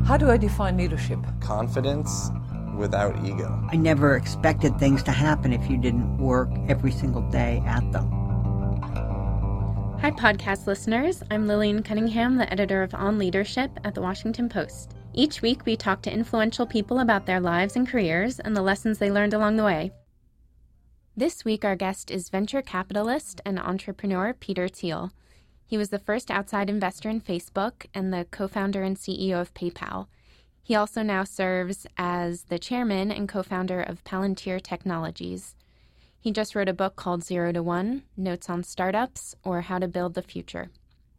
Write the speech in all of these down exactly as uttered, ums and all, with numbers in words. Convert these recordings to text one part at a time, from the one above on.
How do I define leadership? Confidence without ego. I never expected things to happen if you didn't work every single day at them. Hi, podcast listeners. I'm Lillian Cunningham, the editor of On Leadership at The Washington Post. Each week, we talk to influential people about their lives and careers and the lessons they learned along the way. This week, our guest is venture capitalist and entrepreneur Peter Thiel. He was the first outside investor in Facebook and the co-founder and C E O of PayPal. He also now serves as the chairman and co-founder of Palantir Technologies. He just wrote a book called Zero to One, Notes on Startups or How to Build the Future.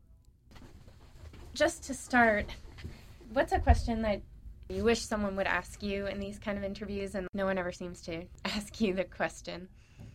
Just to start, what's a question that you wish someone would ask you in these kind of interviews and no one ever seems to ask you the question?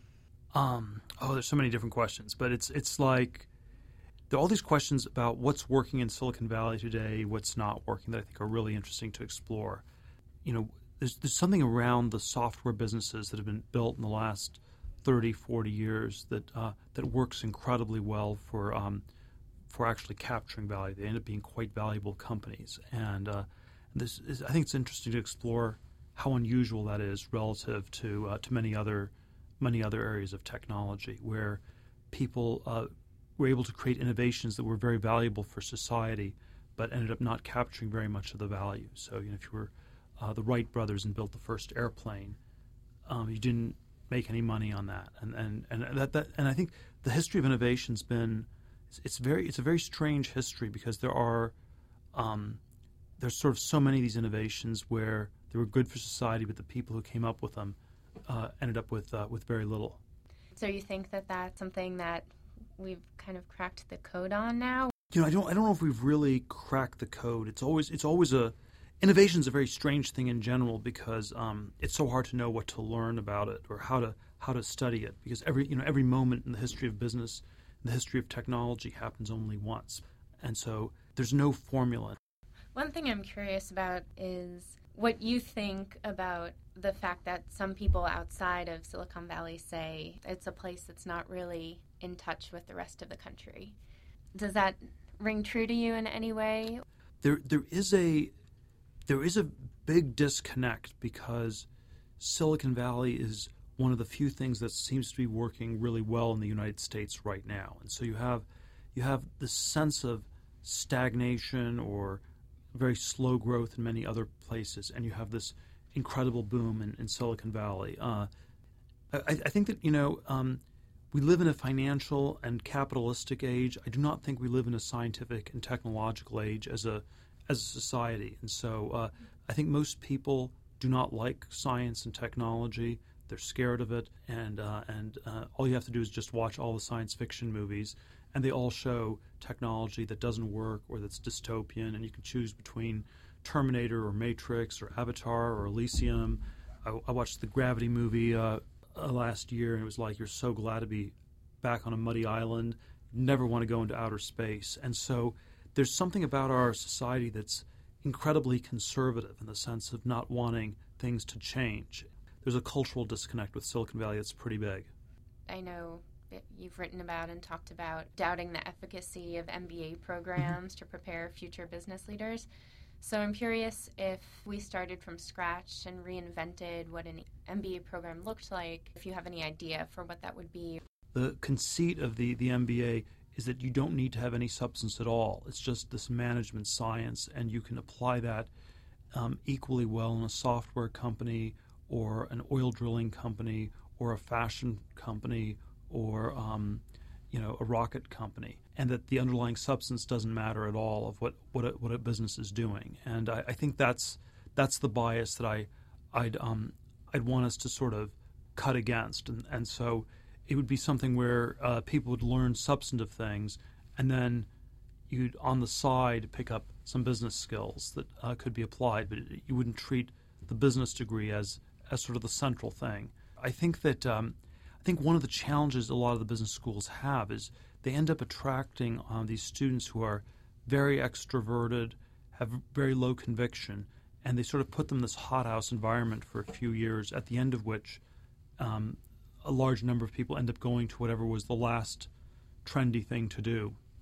Um, oh, there's so many different questions, but it's it's like there are all these questions about what's working in Silicon Valley today, what's not working that I think are really interesting to explore. You know, there's there's something around the software businesses that have been built in the last thirty, forty years that uh, that works incredibly well for um, for actually capturing value. They end up being quite valuable companies, and uh, this is, I think it's interesting to explore how unusual that is relative to uh, to many other many other areas of technology where people uh, were able to create innovations that were very valuable for society, but ended up not capturing very much of the value. So, you know, if you were uh, the Wright brothers and built the first airplane, um, you didn't make any money on that. And and and that, that and I think the history of innovation's been it's, it's very it's a very strange history because there are um, there's sort of so many of these innovations where they were good for society, but the people who came up with them uh, ended up with uh, with very little. So you think that that's something that we've kind of cracked the code on now? You know, I don't I don't know if we've really cracked the code. It's always it's always a innovation is a very strange thing in general because um, it's so hard to know what to learn about it or how to how to study it because every you know every moment in the history of business, in the history of technology happens only once, and so there's no formula. One thing I'm curious about is what you think about the fact that some people outside of Silicon Valley say it's a place that's not really in touch with the rest of the country. Does that ring true to you in any way? There, there is a, there is a big disconnect because Silicon Valley is one of the few things that seems to be working really well in the United States right now, and so you have, you have this sense of stagnation or very slow growth in many other places, and you have this incredible boom in, in Silicon Valley. Uh, I, I think that, you know, um, we live in a financial and capitalistic age. I do not think we live in a scientific and technological age as a as a society. And so uh, I think most people do not like science and technology. They're scared of it, and uh, and uh, all you have to do is just watch all the science fiction movies, and they all show technology that doesn't work or that's dystopian, and you can choose between Terminator or Matrix or Avatar or Elysium. I, I watched the Gravity movie uh, uh, last year, and it was like you're so glad to be back on a muddy island, never want to go into outer space. And so there's something about our society that's incredibly conservative in the sense of not wanting things to change. There's a cultural disconnect with Silicon Valley that's pretty big. I know you've written about and talked about doubting the efficacy of M B A programs to prepare future business leaders. So I'm curious if we started from scratch and reinvented what an M B A program looked like, if you have any idea for what that would be. The conceit of the, the M B A is that you don't need to have any substance at all. It's just this management science, and you can apply that um, equally well in a software company or an oil drilling company or a fashion company or um, you know, a rocket company, and that the underlying substance doesn't matter at all of what, what, a, what a business is doing. And I, I think that's that's the bias that I, I'd um, I'd want us to sort of cut against. And, and so it would be something where uh, people would learn substantive things, and then you'd on the side pick up some business skills that uh, could be applied, but it, you wouldn't treat the business degree as as sort of the central thing. I think that um, I think one of the challenges a lot of the business schools have is they end up attracting um, these students who are very extroverted, have very low conviction, and they sort of put them in this hothouse environment for a few years, at the end of which um, a large number of people end up going to whatever was the last trendy thing to do.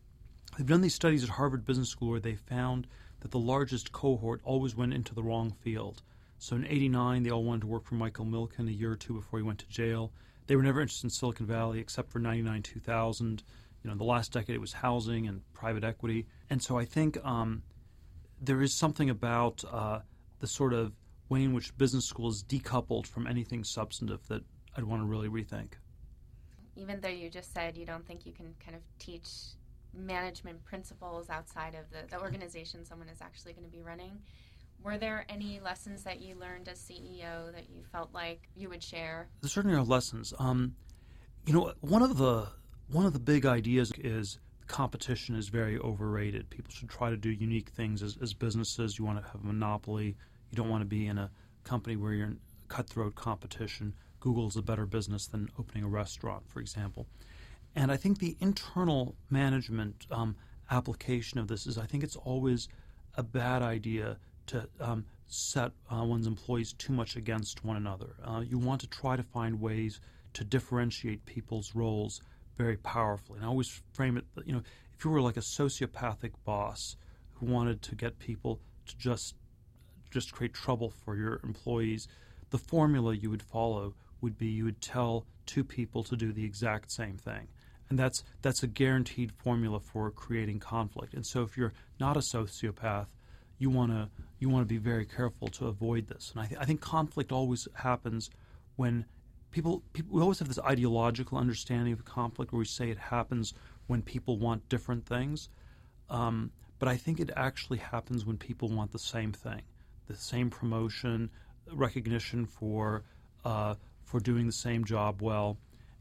they've done these studies at Harvard Business School where they found that the largest cohort always went into the wrong field. So in eighty-nine, they all wanted to work for Michael Milken a year or two before he went to jail. They were never interested in Silicon Valley except for ninety-nine, two thousand. You know, in the last decade it was housing and private equity. And so I think um, there is something about uh, the sort of way in which business school is decoupled from anything substantive that I'd want to really rethink. Even though you just said you don't think you can kind of teach management principles outside of the, the organization someone is actually going to be running, were there any lessons that you learned as C E O that you felt like you would share? There certainly are lessons. Um, you know, one of the one of the big ideas is competition is very overrated. People should try to do unique things as, as businesses. You want to have a monopoly. You don't want to be in a company where you're in cutthroat competition. Google's a better business than opening a restaurant, for example. And I think the internal management um, application of this is I think it's always a bad idea to um, set uh, one's employees too much against one another. Uh, you want to try to find ways to differentiate people's roles very powerfully. And I always frame it, you know, if you were like a sociopathic boss who wanted to get people to just just create trouble for your employees, the formula you would follow would be you would tell two people to do the exact same thing. And that's that's a guaranteed formula for creating conflict. And so if you're not a sociopath, you want to you want to be very careful to avoid this. And I, th- I think conflict always happens when people, people, we always have this ideological understanding of conflict where we say it happens when people want different things. Um, but I think it actually happens when people want the same thing, the same promotion, recognition for uh, for doing the same job well.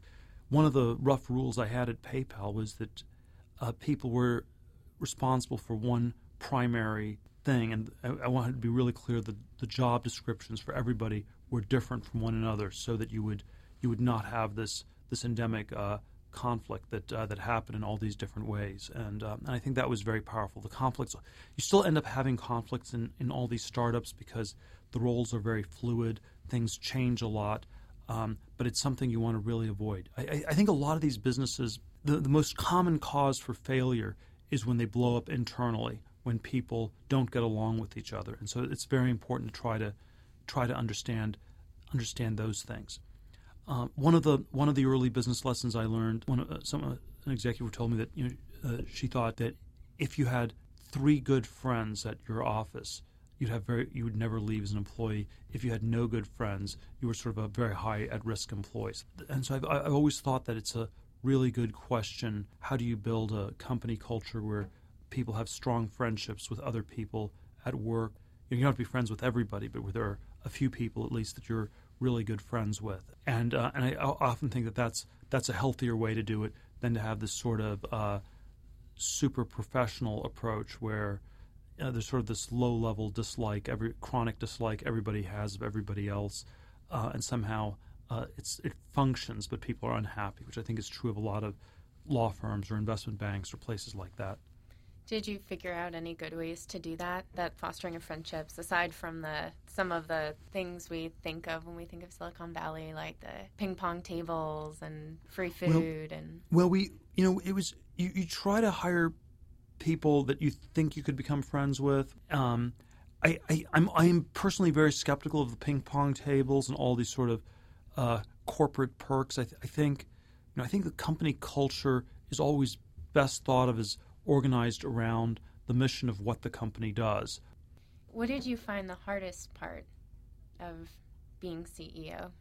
One of the rough rules I had at PayPal was that uh, people were responsible for one primary thing, and I, I wanted to be really clear that the job descriptions for everybody were different from one another, so that you would you would not have this this endemic uh, conflict that uh, that happened in all these different ways. And, um, and I think that was very powerful. The conflicts, you still end up having conflicts in, in all these startups because the roles are very fluid, things change a lot, um, but it's something you want to really avoid. I, I, I think a lot of these businesses, the, the most common cause for failure is when they blow up internally, when people don't get along with each other. And so it's very important to try to try to understand understand those things. Uh, one of the one of the early business lessons I learned, one uh, some uh, an executive told me that you know uh, she thought that if you had three good friends at your office, you'd have very you would never leave as an employee. If you had no good friends, you were sort of a very high at risk employee. And so I've, I've always thought that it's a really good question. How do you build a company culture where people have strong friendships with other people at work? You don't have to be friends with everybody, but where there are a few people at least that you're really good friends with. And uh, and I often think that that's, that's a healthier way to do it than to have this sort of uh, super professional approach where uh, there's sort of this low-level dislike, every chronic dislike everybody has of everybody else, uh, and somehow uh, it's it functions, but people are unhappy, which I think is true of a lot of law firms or investment banks or places like that. Did you figure out any good ways to do that, that fostering of friendships, aside from the some of the things we think of when we think of Silicon Valley, like the ping pong tables and free food? Well, and well we, you know, it was, you, you try to hire people that you think you could become friends with. Um, I, I, I'm, I'm personally very skeptical of the ping pong tables and all these sort of uh, corporate perks. I, th- I think, you know, I think the company culture is always best thought of as organized around the mission of what the company does. What did you find the hardest part of being C E O?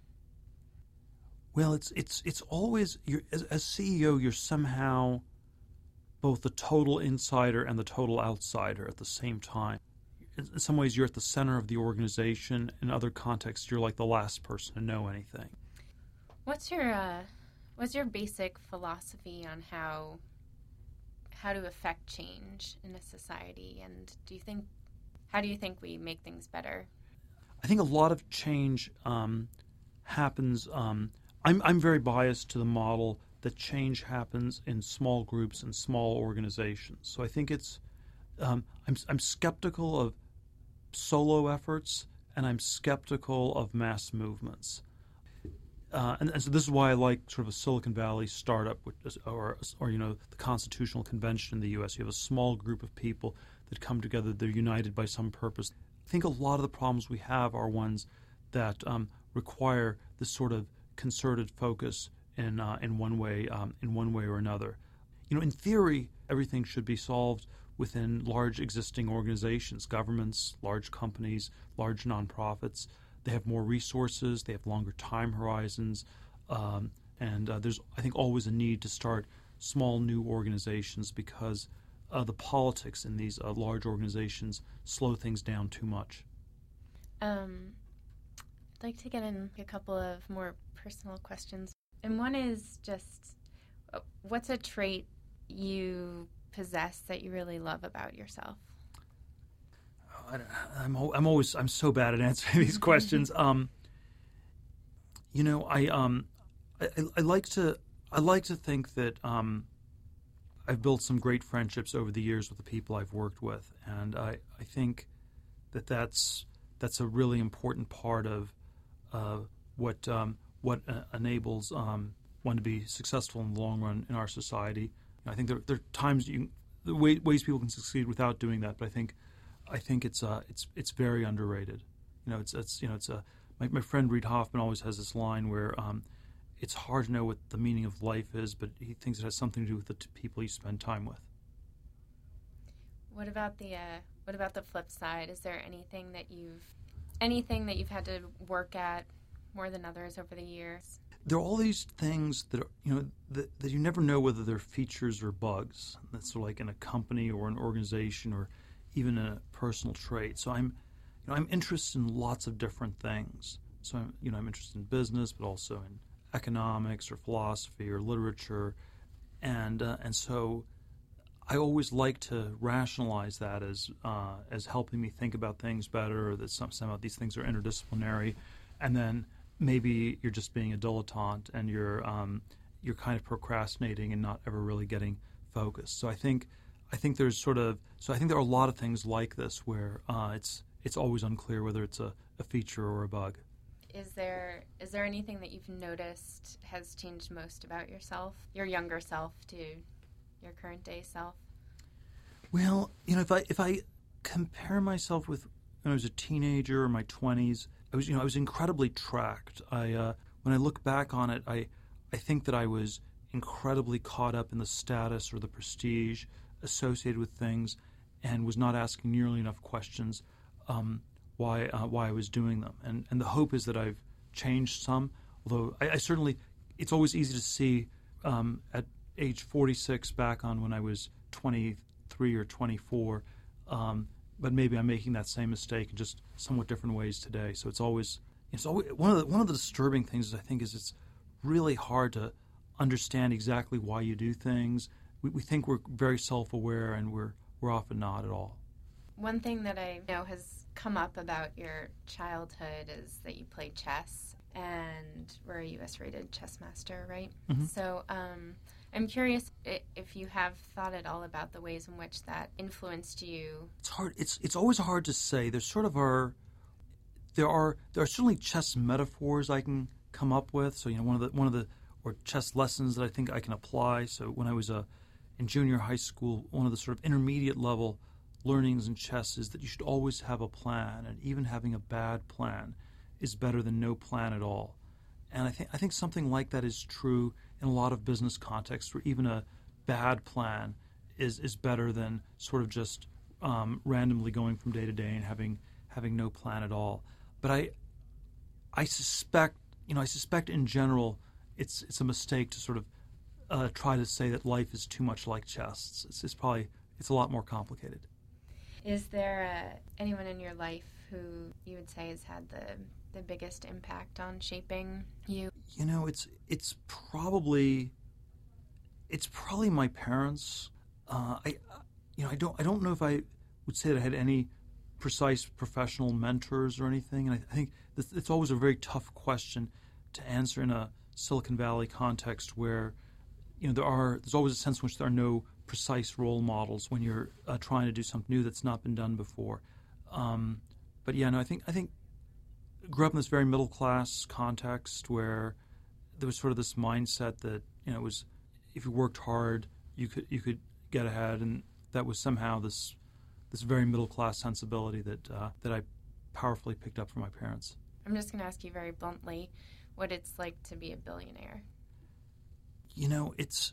Well, it's it's it's always you're, as, as C E O, you're somehow both the total insider and the total outsider at the same time. In some ways, you're at the center of the organization. In other contexts, you're like the last person to know anything. What's your uh, what's your basic philosophy on how how to affect change in a society? And do you think how do you think we make things better? I think a lot of change um, happens. Um, I'm I'm very biased to the model that change happens in small groups and small organizations. So I think it's um, I'm I'm skeptical of solo efforts, and I'm skeptical of mass movements. uh, and, and so this is why I like sort of a Silicon Valley startup, which is, or or you know the Constitutional Convention in the U S. You have a small group of people that come together. They're united by some purpose. I think a lot of the problems we have are ones that um, require this sort of concerted focus in uh, in one way um, in one way or another. You know, in theory, everything should be solved within large existing organizations, governments, large companies, large nonprofits. They have more resources, they have longer time horizons, um, and uh, there's, I think, always a need to start small new organizations because uh, the politics in these uh, large organizations slow things down too much. Um, I'd like to get in a couple of more personal questions. And one is just, uh, what's a trait you possess that you really love about yourself? I, I'm I'm always I'm so bad at answering these questions. Um, you know, I um, I, I like to I like to think that um, I've built some great friendships over the years with the people I've worked with, and I, I think that that's that's a really important part of uh, what um, what uh, enables um, one to be successful in the long run in our society. I think there, there are times you the way, ways people can succeed without doing that, but I think. I think it's uh, it's it's very underrated. You know, it's it's you know it's a my, my friend Reid Hoffman always has this line where um, it's hard to know what the meaning of life is, but he thinks it has something to do with the t- people you spend time with. What about the uh, what about the flip side? Is there anything that you've anything that you've had to work at more than others over the years? There are all these things that are, you know that, that you never know whether they're features or bugs. That's sort of like in a company or an organization or even a personal trait. So I'm, you know, I'm interested in lots of different things. So I'm, you know, I'm interested in business, but also in economics or philosophy or literature, and uh, and so I always like to rationalize that as uh, as helping me think about things better, or that some, somehow these things are interdisciplinary, and then maybe you're just being a dilettante and you're um, you're kind of procrastinating and not ever really getting focused. So I think. I think there's sort of so I think there are a lot of things like this where uh, it's it's always unclear whether it's a, a feature or a bug. Is there is there anything that you've noticed has changed most about yourself, your younger self, to your current day self? Well, you know, if I if I compare myself with when I was a teenager or my twenties, I was you know I was incredibly tracked. I uh, when I look back on it, I I think that I was incredibly caught up in the status or the prestige associated with things, and was not asking nearly enough questions um, why uh, why I was doing them. And and the hope is that I've changed some. Although I, I certainly, it's always easy to see um, at age forty-six back on when I was twenty-three or twenty-four. Um, but maybe I'm making that same mistake in just somewhat different ways today. So it's always it's always one of the one of the disturbing things I think is it's really hard to understand exactly why you do things. We, we think we're very self-aware, and we're we're often not at all. One thing that I know has come up about your childhood is that you played chess and were a U S rated chess master, right? Mm-hmm. So um, I'm curious if you have thought at all about the ways in which that influenced you. It's hard. It's it's always hard to say. There's sort of our there are there are certainly chess metaphors I can come up with. So you know one of the one of the or chess lessons that I think I can apply. So when I was a in junior high school, one of the sort of intermediate level learnings in chess is that you should always have a plan, and even having a bad plan is better than no plan at all. And I think I think something like that is true in a lot of business contexts, where even a bad plan is is better than sort of just um, randomly going from day to day and having having no plan at all. But I I suspect you know I suspect in general it's it's a mistake to sort of Uh, try to say that life is too much like chess. It's, it's probably it's a lot more complicated. Is there uh, anyone in your life who you would say has had the the biggest impact on shaping you? You know, it's it's probably it's probably my parents. Uh, I you know I don't I don't know if I would say that I had any precise professional mentors or anything. And I, I think this, it's always a very tough question to answer in a Silicon Valley context where you know there are there's always a sense in which there are no precise role models when you're uh, trying to do something new that's not been done before. Um, but yeah, no, I think I think I grew up in this very middle class context where there was sort of this mindset that, you know, it was if you worked hard, you could you could get ahead, and that was somehow this this very middle class sensibility that uh, that I powerfully picked up from my parents. I'm just going to ask you very bluntly what it's like to be a billionaire. You know, it's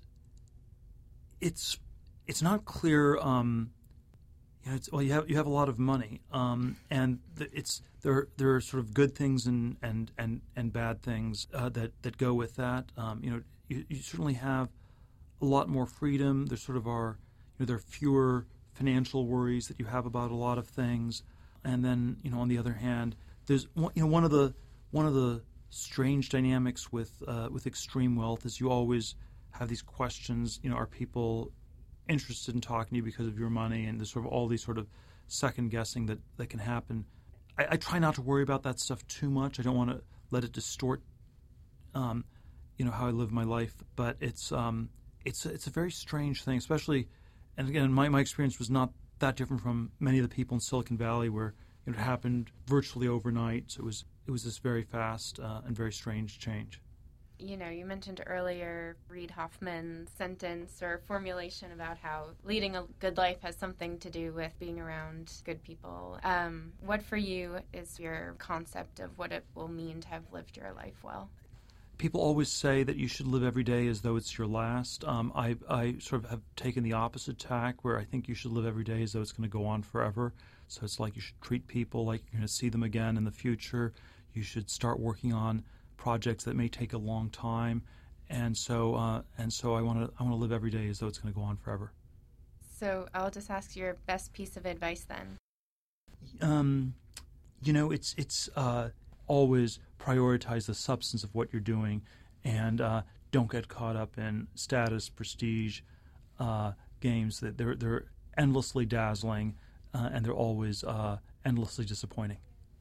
it's it's not clear. Um, you know, it's, well, you have you have a lot of money, um, and th- it's there. There are sort of good things and and and, and bad things uh, that that go with that. Um, you know, you, you certainly have a lot more freedom. There sort of are, you know, there are fewer financial worries that you have about a lot of things, and then, you know, on the other hand, there's one, you know one of the one of the strange dynamics with uh, with extreme wealth is you always have these questions. You know, are people interested in talking to you because of your money? And there's sort of all these sort of second guessing that, that can happen. I, I try not to worry about that stuff too much. I don't want to let it distort, um, you know, how I live my life. But it's um, it's it's a very strange thing, especially. And again, my, my experience was not that different from many of the people in Silicon Valley, where it happened virtually overnight. So it was it was this very fast uh, and very strange change. You know, you mentioned earlier Reid Hoffman's sentence or formulation about how leading a good life has something to do with being around good people. Um, what for you is your concept of what it will mean to have lived your life well? People always say that you should live every day as though it's your last. Um, I, I sort of have taken the opposite tack, where I think you should live every day as though it's going to go on forever. So it's like you should treat people like you're going to see them again in the future. You should start working on projects that may take a long time, and so uh, and so I want to I want to live every day as though it's going to go on forever. So I'll just ask your best piece of advice then. Um, you know, it's it's uh, always prioritize the substance of what you're doing, and uh, don't get caught up in status, prestige uh, games. That they're they're endlessly dazzling, uh, and they're always uh, endlessly disappointing.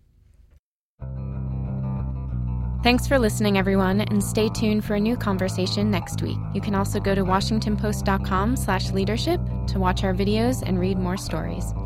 Thanks for listening, everyone, and stay tuned for a new conversation next week. You can also go to washington post dot com slash leadership to watch our videos and read more stories.